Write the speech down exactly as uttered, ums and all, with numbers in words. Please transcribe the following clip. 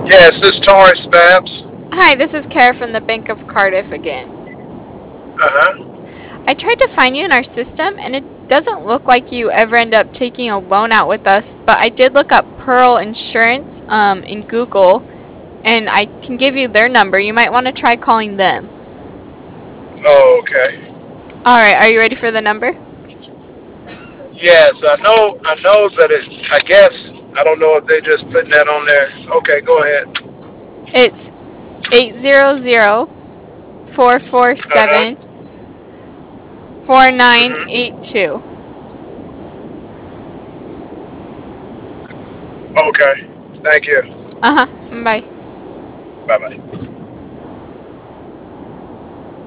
Yes, this is Taurus Babs. Hi, this is Kara from the Bank of Cardiff again. Uh-huh. I tried to find you in our system, and it doesn't look like you ever end up taking a loan out with us, but I did look up Pearl Insurance um, in Google, and I can give you their number. You might want to try calling them. Oh, okay. Alright, are you ready for the number? Yes, I know I know that it I guess I don't know if they just putting that on there. Okay, go ahead. It's eight hundred, four four Uh-huh. seven, four nine eight Mm-hmm. two. Okay. Thank you. Uh-huh, bye. Bye bye.